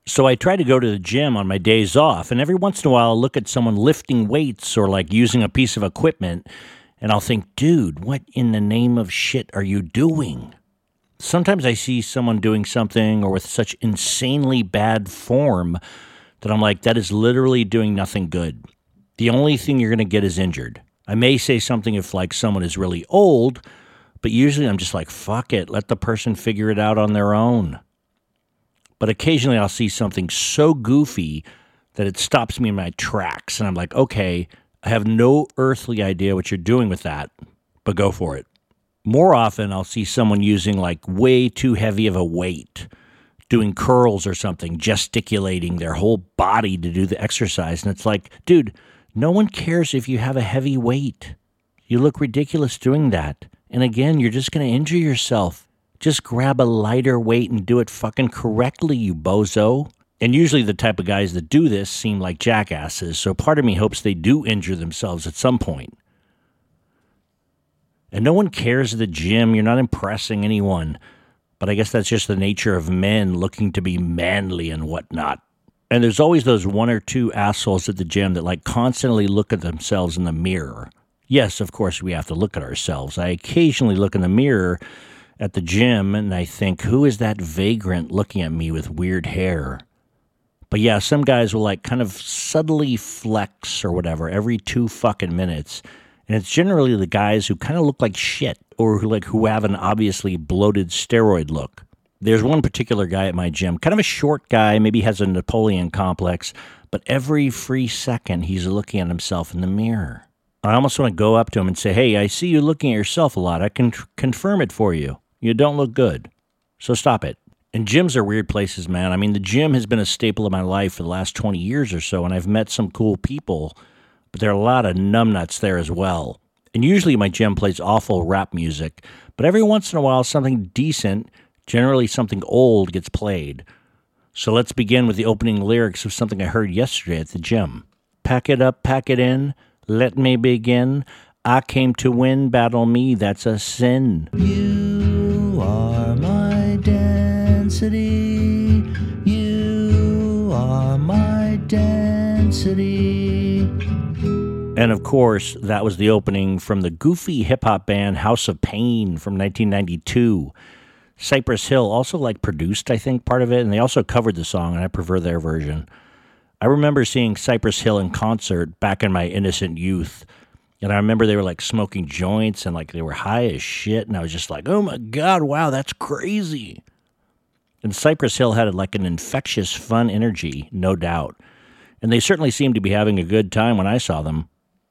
So I try to go to the gym on my days off, and every once in a while I'll look at someone lifting weights or like using a piece of equipment, and I'll think, dude, what in the name of shit are you doing? Sometimes I see someone doing something or with such insanely bad form that I'm like, that is literally doing nothing good. The only thing you're going to get is injured. I may say something if like someone is really old, but usually I'm just like, fuck it, let the person figure it out on their own. But occasionally I'll see something so goofy that it stops me in my tracks. And I'm like, okay, I have no earthly idea what you're doing with that, but go for it. More often I'll see someone using like way too heavy of a weight, doing curls or something, gesticulating their whole body to do the exercise. And it's like, dude, no one cares if you have a heavy weight. You look ridiculous doing that. And again, you're just going to injure yourself. Just grab a lighter weight and do it fucking correctly, you bozo. And usually the type of guys that do this seem like jackasses, so part of me hopes they do injure themselves at some point. And no one cares at the gym. You're not impressing anyone. But I guess that's just the nature of men looking to be manly and whatnot. And there's always those one or two assholes at the gym that like constantly look at themselves in the mirror. Yes, of course, we have to look at ourselves. I occasionally look in the mirror at the gym, and I think, who is that vagrant looking at me with weird hair? But yeah, some guys will like kind of subtly flex or whatever every 2 fucking minutes, and it's generally the guys who kind of look like shit or who have an obviously bloated steroid look. There's one particular guy at my gym, kind of a short guy, maybe has a Napoleon complex, but every free second he's looking at himself in the mirror. I almost want to go up to him and say, hey, I see you looking at yourself a lot. I can confirm it for you. You don't look good. So stop it. And gyms are weird places, man. I mean, the gym has been a staple of my life for the last 20 years or so, and I've met some cool people, but there are a lot of numbnuts there as well. And usually my gym plays awful rap music, but every once in a while something decent, generally something old, gets played. So let's begin with the opening lyrics of something I heard yesterday at the gym. Pack it up, pack it in, let me begin. I came to win, battle me, that's a sin. You are my density. You are my density. And of course, that was the opening from the goofy hip-hop band House of Pain from 1992. Cypress Hill also produced, I think, part of it, and they also covered the song, and I prefer their version. I remember seeing Cypress Hill in concert back in my innocent youth. And I remember they were smoking joints and they were high as shit. And I was just like, oh my God, wow, that's crazy. And Cypress Hill had an infectious, fun energy, no doubt. And they certainly seemed to be having a good time when I saw them.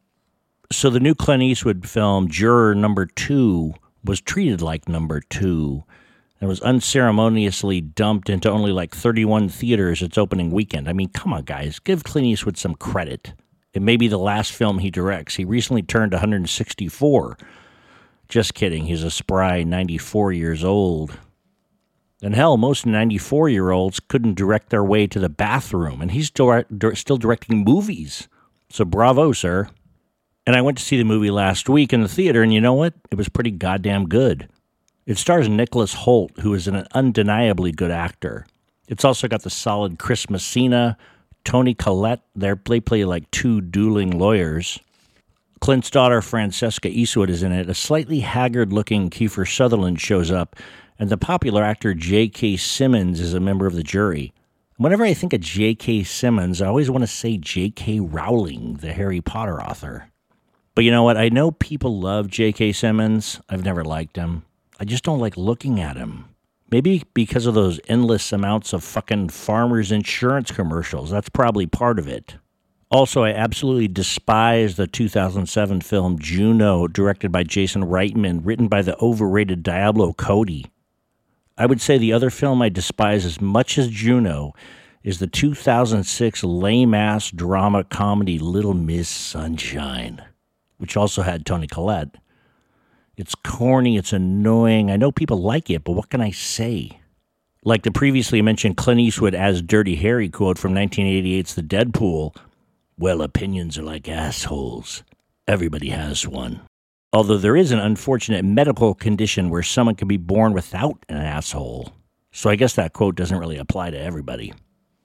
So the new Clint Eastwood film, Juror Number 2, was treated like Number 2. And was unceremoniously dumped into only 31 theaters its opening weekend. I mean, come on, guys, give Clint Eastwood some credit. It may be the last film he directs. He recently turned 164. Just kidding. He's a spry 94 years old. And hell, most 94-year-olds couldn't direct their way to the bathroom, and he's still directing movies. So bravo, sir. And I went to see the movie last week in the theater, and you know what? It was pretty goddamn good. It stars Nicholas Hoult, who is an undeniably good actor. It's also got the solid Chris Messina, Toni Collette. They play two dueling lawyers. Clint's daughter, Francesca Eastwood, is in it. A slightly haggard-looking Kiefer Sutherland shows up, and the popular actor J.K. Simmons is a member of the jury. Whenever I think of J.K. Simmons, I always want to say J.K. Rowling, the Harry Potter author. But you know what? I know people love J.K. Simmons. I've never liked him. I just don't like looking at him. Maybe because of those endless amounts of fucking Farmers Insurance commercials. That's probably part of it. Also, I absolutely despise the 2007 film Juno, directed by Jason Reitman, written by the overrated Diablo Cody. I would say the other film I despise as much as Juno is the 2006 lame-ass drama comedy Little Miss Sunshine, which also had Toni Collette. It's corny, it's annoying. I know people like it, but what can I say? Like the previously mentioned Clint Eastwood as Dirty Harry quote from 1988's The Deadpool, well, opinions are like assholes. Everybody has one. Although there is an unfortunate medical condition where someone can be born without an asshole. So I guess that quote doesn't really apply to everybody.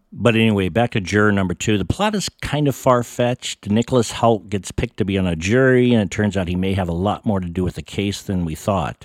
But anyway, back to juror number 2. The plot is kind of far-fetched. Nicholas Hoult gets picked to be on a jury, and it turns out he may have a lot more to do with the case than we thought.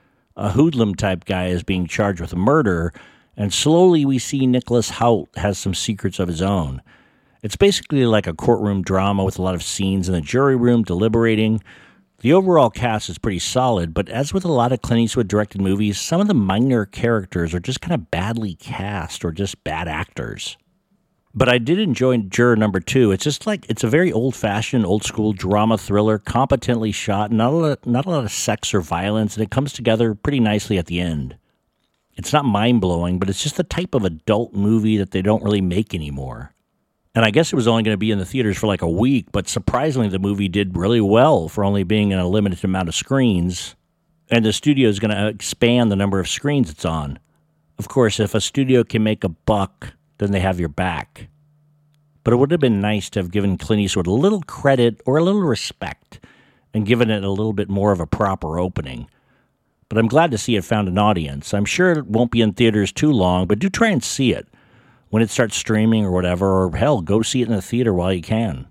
A hoodlum-type guy is being charged with a murder, and slowly we see Nicholas Hoult has some secrets of his own. It's basically like a courtroom drama with a lot of scenes in the jury room deliberating. The overall cast is pretty solid, but as with a lot of Clint Eastwood-directed movies, some of the minor characters are just kind of badly cast or just bad actors. But I did enjoy juror number 2. It's just like, it's a very old-fashioned, old-school drama thriller, competently shot, not a lot of sex or violence, and it comes together pretty nicely at the end. It's not mind-blowing, but it's just the type of adult movie that they don't really make anymore. And I guess it was only going to be in the theaters for like a week, but surprisingly the movie did really well for only being in a limited amount of screens. And the studio is going to expand the number of screens it's on. Of course, if a studio can make a buck, then they have your back. But it would have been nice to have given Clint Eastwood a little credit or a little respect and given it a little bit more of a proper opening. But I'm glad to see it found an audience. I'm sure it won't be in theaters too long, but do try and see it when it starts streaming or whatever, or hell, go see it in the theater while you can.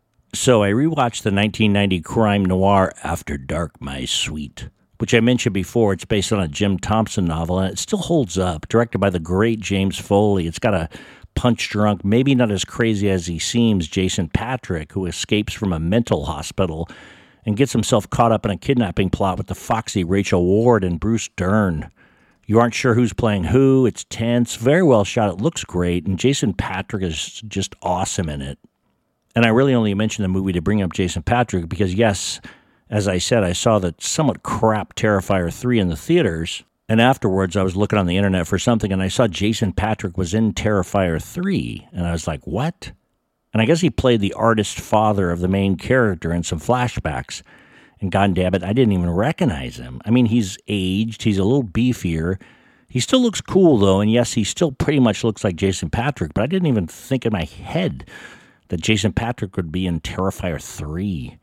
So I rewatched the 1990 crime noir After Dark, My Sweet, which I mentioned before. It's based on a Jim Thompson novel, and it still holds up, directed by the great James Foley. It's got a punch-drunk, maybe not as crazy as he seems, Jason Patric, who escapes from a mental hospital and gets himself caught up in a kidnapping plot with the foxy Rachel Ward and Bruce Dern. You aren't sure who's playing who. It's tense, very well shot. It looks great, and Jason Patric is just awesome in it. And I really only mentioned the movie to bring up Jason Patric because, yes, as I said, I saw the somewhat crap Terrifier 3 in the theaters, and afterwards I was looking on the internet for something, and I saw Jason Patric was in Terrifier 3, and I was like, what? And I guess he played the artist father of the main character in some flashbacks. And God damn it, I didn't even recognize him. I mean, he's aged. He's a little beefier. He still looks cool, though. And yes, he still pretty much looks like Jason Patric. But I didn't even think in my head that Jason Patric would be in Terrifier 3.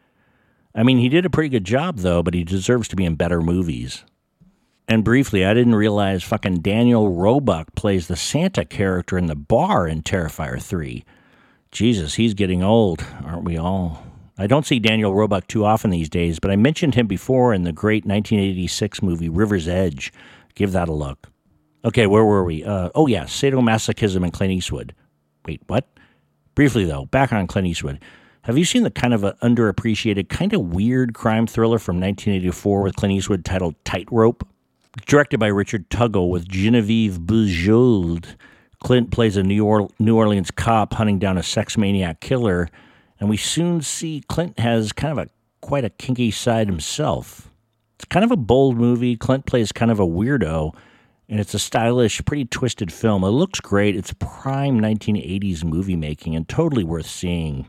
I mean, he did a pretty good job, though, but he deserves to be in better movies. And briefly, I didn't realize fucking Daniel Roebuck plays the Santa character in the bar in Terrifier 3. Jesus, he's getting old, aren't we all? I don't see Daniel Roebuck too often these days, but I mentioned him before in the great 1986 movie River's Edge. Give that a look. Okay, where were we? Sadomasochism and Clint Eastwood. Wait, what? Briefly, though, back on Clint Eastwood. Have you seen the kind of underappreciated, kind of weird crime thriller from 1984 with Clint Eastwood titled Tightrope? Directed by Richard Tuggle with Genevieve Bujold, Clint plays a New Orleans cop hunting down a sex maniac killer, and we soon see Clint has kind of quite a kinky side himself. It's kind of a bold movie. Clint plays kind of a weirdo, and it's a stylish, pretty twisted film. It looks great. It's prime 1980s movie making and totally worth seeing.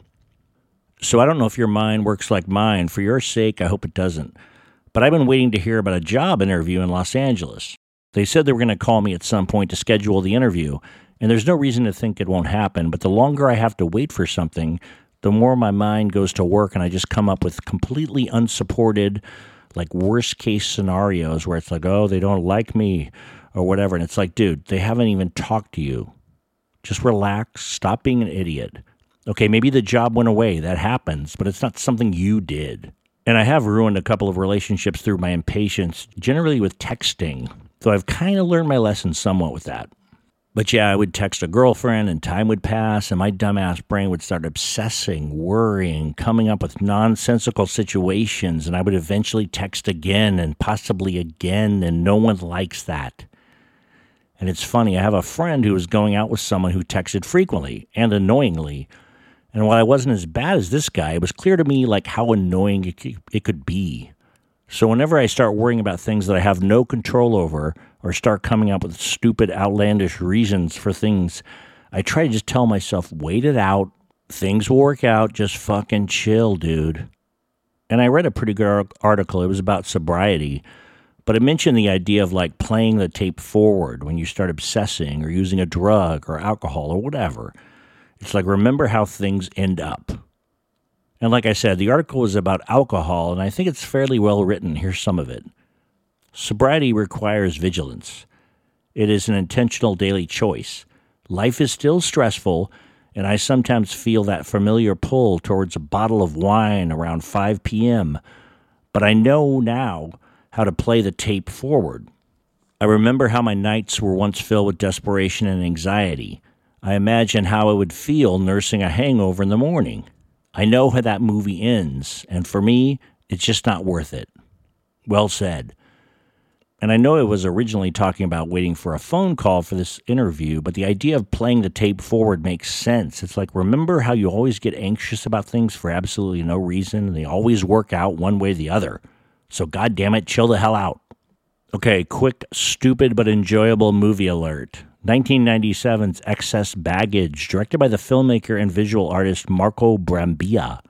So I don't know if your mind works like mine. For your sake, I hope it doesn't. But I've been waiting to hear about a job interview in Los Angeles. They said they were going to call me at some point to schedule the interview, and there's no reason to think it won't happen. But the longer I have to wait for something, the more my mind goes to work, and I just come up with completely unsupported, like worst-case scenarios where it's like, oh, they don't like me or whatever. And it's like, dude, they haven't even talked to you. Just relax. Stop being an idiot. Okay, maybe the job went away. That happens, but it's not something you did. And I have ruined a couple of relationships through my impatience, generally with texting, though I've kind of learned my lesson somewhat with that. But yeah, I would text a girlfriend and time would pass and my dumbass brain would start obsessing, worrying, coming up with nonsensical situations, and I would eventually text again and possibly again, and no one likes that. And it's funny, I have a friend who was going out with someone who texted frequently and annoyingly, and while I wasn't as bad as this guy, it was clear to me like how annoying it could be. So whenever I start worrying about things that I have no control over or start coming up with stupid, outlandish reasons for things, I try to just tell myself, wait it out, things will work out, just fucking chill, dude. And I read a pretty good article. It was about sobriety, but it mentioned the idea of like playing the tape forward when you start obsessing or using a drug or alcohol or whatever. It's like, remember how things end up. And like I said, the article was about alcohol, and I think it's fairly well written. Here's some of it. Sobriety requires vigilance. It is an intentional daily choice. Life is still stressful, and I sometimes feel that familiar pull towards a bottle of wine around 5 p.m., but I know now how to play the tape forward. I remember how my nights were once filled with desperation and anxiety. I imagine how I would feel nursing a hangover in the morning. I know how that movie ends, and for me, it's just not worth it. Well said. And I know I was originally talking about waiting for a phone call for this interview, but the idea of playing the tape forward makes sense. It's like, remember how you always get anxious about things for absolutely no reason, and they always work out one way or the other. So goddammit, chill the hell out. Okay, quick, stupid but enjoyable movie alert. 1997's Excess Baggage, directed by the filmmaker and visual artist Marco Brambilla.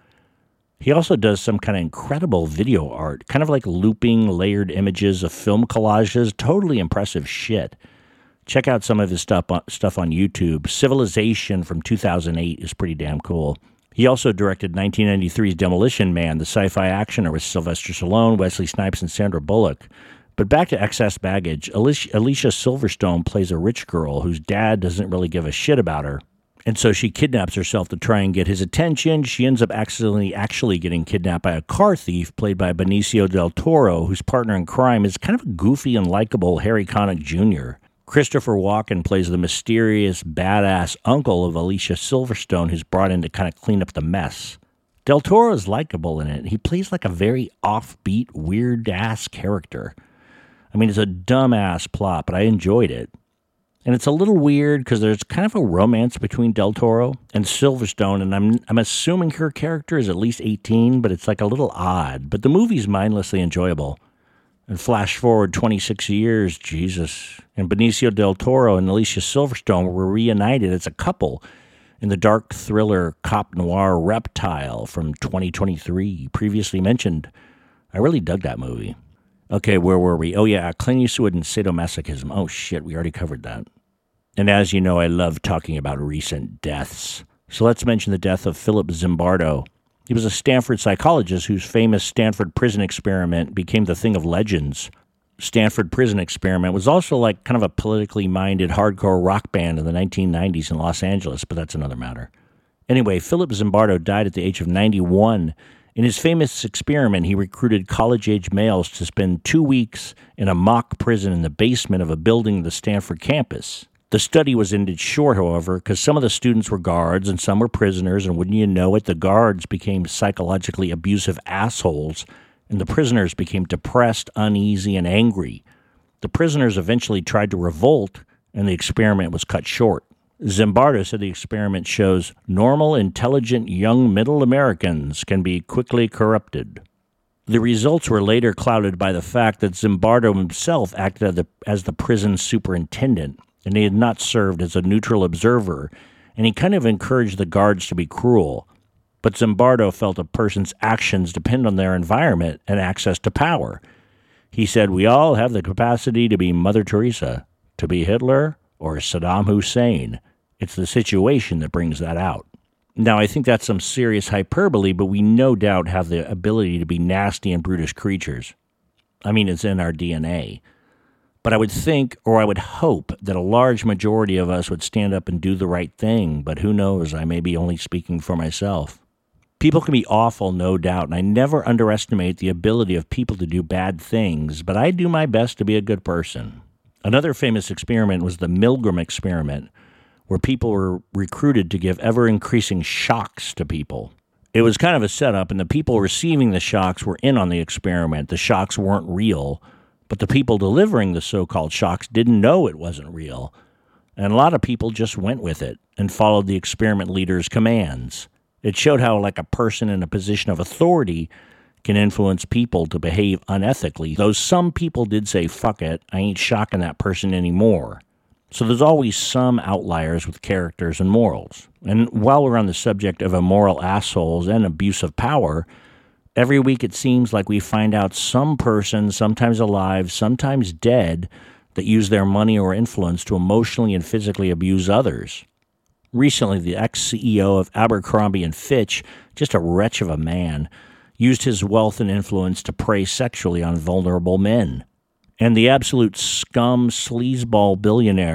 He also does some kind of incredible video art, kind of like looping layered images of film collages. Totally impressive shit. Check out some of his stuff on YouTube. Civilization from 2008 is pretty damn cool. He also directed 1993's Demolition Man, the sci-fi actioner with Sylvester Stallone, Wesley Snipes, and Sandra Bullock. But back to Excess Baggage, Alicia Silverstone plays a rich girl whose dad doesn't really give a shit about her. And so she kidnaps herself to try and get his attention. She ends up actually getting kidnapped by a car thief played by Benicio del Toro, whose partner in crime is kind of a goofy and likable Harry Connick Jr. Christopher Walken plays the mysterious, badass uncle of Alicia Silverstone who's brought in to kind of clean up the mess. Del Toro is likable in it. He plays like a very offbeat, weird-ass character. I mean, it's a dumb-ass plot, but I enjoyed it. And it's a little weird because there's kind of a romance between Del Toro and Silverstone, and I'm assuming her character is at least 18, but it's like a little odd. But the movie's mindlessly enjoyable. And flash forward 26 years, Jesus, and Benicio del Toro and Alicia Silverstone were reunited as a couple in the dark thriller cop noir Reptile from 2023, previously mentioned. I really dug that movie. Okay, where were we? Oh, yeah, Clint Eastwood and sadomasochism. Oh, shit, we already covered that. And as you know, I love talking about recent deaths. So let's mention the death of Philip Zimbardo. He was a Stanford psychologist whose famous Stanford Prison Experiment became the thing of legends. Stanford Prison Experiment was also like kind of a politically minded hardcore rock band in the 1990s in Los Angeles, but that's another matter. Anyway, Philip Zimbardo died at the age of 91. In his famous experiment, he recruited college-age males to spend 2 weeks in a mock prison in the basement of a building in the Stanford campus. The study was ended short, however, because some of the students were guards and some were prisoners, and wouldn't you know it, the guards became psychologically abusive assholes, and the prisoners became depressed, uneasy, and angry. The prisoners eventually tried to revolt, and the experiment was cut short. Zimbardo said the experiment shows normal, intelligent, young middle Americans can be quickly corrupted. The results were later clouded by the fact that Zimbardo himself acted as the prison superintendent, and he had not served as a neutral observer, and he kind of encouraged the guards to be cruel. But Zimbardo felt a person's actions depend on their environment and access to power. He said, "We all have the capacity to be Mother Teresa, to be Hitler, or Saddam Hussein. It's the situation that brings that out." Now, I think that's some serious hyperbole, but we no doubt have the ability to be nasty and brutish creatures. I mean, it's in our DNA. But I would think, or I would hope, that a large majority of us would stand up and do the right thing, but who knows, I may be only speaking for myself. People can be awful, no doubt, and I never underestimate the ability of people to do bad things, but I do my best to be a good person. Another famous experiment was the Milgram experiment, where people were recruited to give ever-increasing shocks to people. It was kind of a setup, and the people receiving the shocks were in on the experiment. The shocks weren't real, but the people delivering the so-called shocks didn't know it wasn't real. And a lot of people just went with it and followed the experiment leader's commands. It showed how, like, a person in a position of authority can influence people to behave unethically, though some people did say, "Fuck it, I ain't shocking that person anymore." So there's always some outliers with characters and morals. And while we're on the subject of immoral assholes and abuse of power, every week it seems like we find out some person, sometimes alive, sometimes dead, that used their money or influence to emotionally and physically abuse others. Recently, the ex-CEO of Abercrombie & Fitch, just a wretch of a man, used his wealth and influence to prey sexually on vulnerable men. And the absolute scum sleazeball billionaire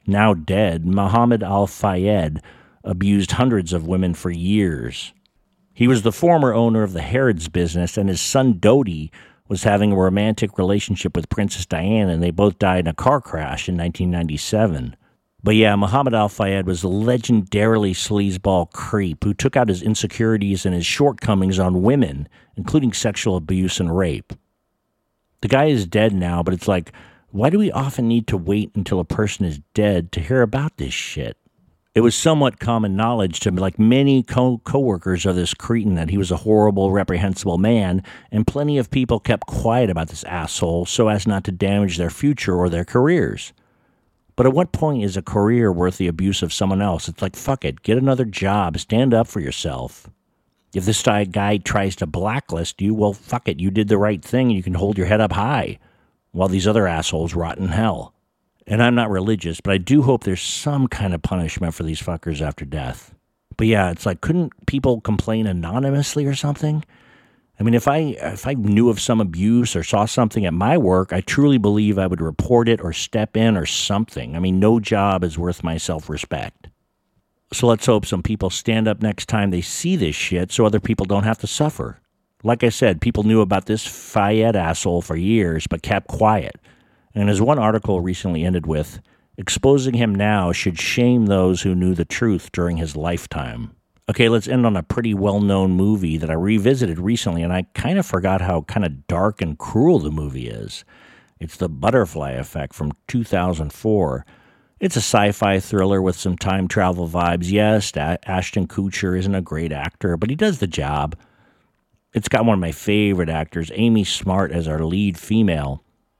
Now dead, Muhammad Al-Fayed abused hundreds of women for years. He was the former owner of the Harrods business, and his son Dodi was having a romantic relationship with Princess Diana, and they both died in a car crash in 1997. But yeah, Muhammad Al-Fayed was a legendarily sleazeball creep who took out his insecurities and his shortcomings on women, including sexual abuse and rape. The guy is dead now, but it's like, why do we often need to wait until a person is dead to hear about this shit? It was somewhat common knowledge to like many co-workers of this cretin that he was a horrible, reprehensible man, and plenty of people kept quiet about this asshole so as not to damage their future or their careers. But at what point is a career worth the abuse of someone else? It's like, fuck it, get another job, stand up for yourself. If this guy tries to blacklist you, well, fuck it, you did the right thing, you can hold your head up high, while these other assholes rot in hell. And I'm not religious, but I do hope there's some kind of punishment for these fuckers after death. But yeah, it's like, couldn't people complain anonymously or something? I mean, if I knew of some abuse or saw something at my work, I truly believe I would report it or step in or something. I mean, no job is worth my self-respect. So let's hope some people stand up next time they see this shit so other people don't have to suffer. Like I said, people knew about this Fayed asshole for years but kept quiet. And as one article recently ended with, exposing him now should shame those who knew the truth during his lifetime. Okay, let's end on a pretty well-known movie that I revisited recently, and I kind of forgot how kind of dark and cruel the movie is. It's The Butterfly Effect from 2004. It's a sci-fi thriller with some time travel vibes. Yes, Ashton Kutcher isn't a great actor, but he does the job. It's got one of my favorite actors, Amy Smart, as our lead female.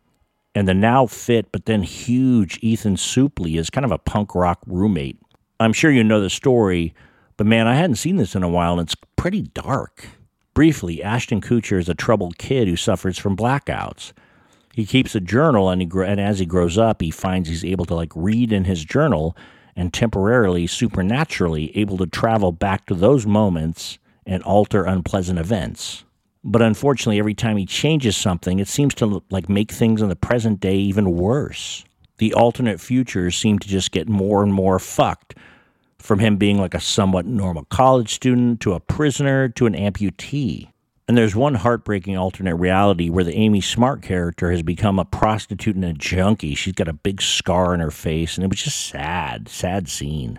And the now fit but then huge Ethan Suplee is kind of a punk rock roommate. I'm sure you know the story, but man, I hadn't seen this in a while, and it's pretty dark. Briefly, Ashton Kutcher is a troubled kid who suffers from blackouts. He keeps a journal, and as he grows up, he finds he's able to read in his journal and temporarily, supernaturally, able to travel back to those moments and alter unpleasant events. But unfortunately, every time he changes something, it seems to make things in the present day even worse. The alternate futures seem to just get more and more fucked, from him being a somewhat normal college student to a prisoner to an amputee. And there's one heartbreaking alternate reality where the Amy Smart character has become a prostitute and a junkie. She's got a big scar on her face, and it was just sad scene.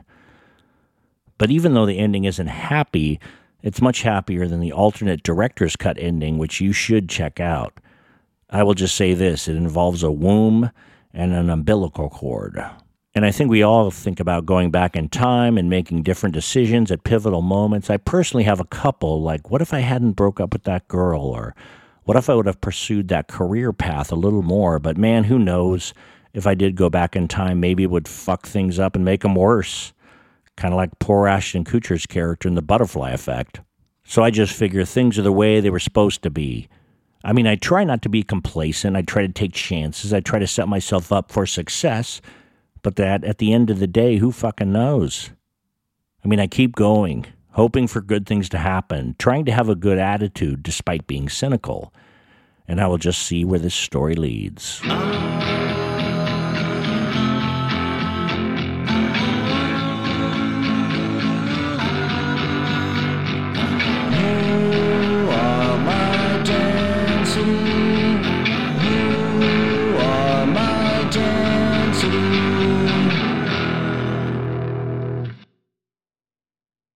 But even though the ending isn't happy, it's much happier than the alternate director's cut ending, which you should check out. I will just say this, it involves a womb and an umbilical cord. And I think we all think about going back in time and making different decisions at pivotal moments. I personally have a couple, what if I hadn't broke up with that girl? Or what if I would have pursued that career path a little more? But man, who knows? If I did go back in time, maybe it would fuck things up and make them worse. Kind of like poor Ashton Kutcher's character in The Butterfly Effect. So I just figure things are the way they were supposed to be. I mean, I try not to be complacent. I try to take chances. I try to set myself up for success. But that, at the end of the day, who fucking knows? I mean, I keep going, hoping for good things to happen, trying to have a good attitude despite being cynical. And I will just see where this story leads.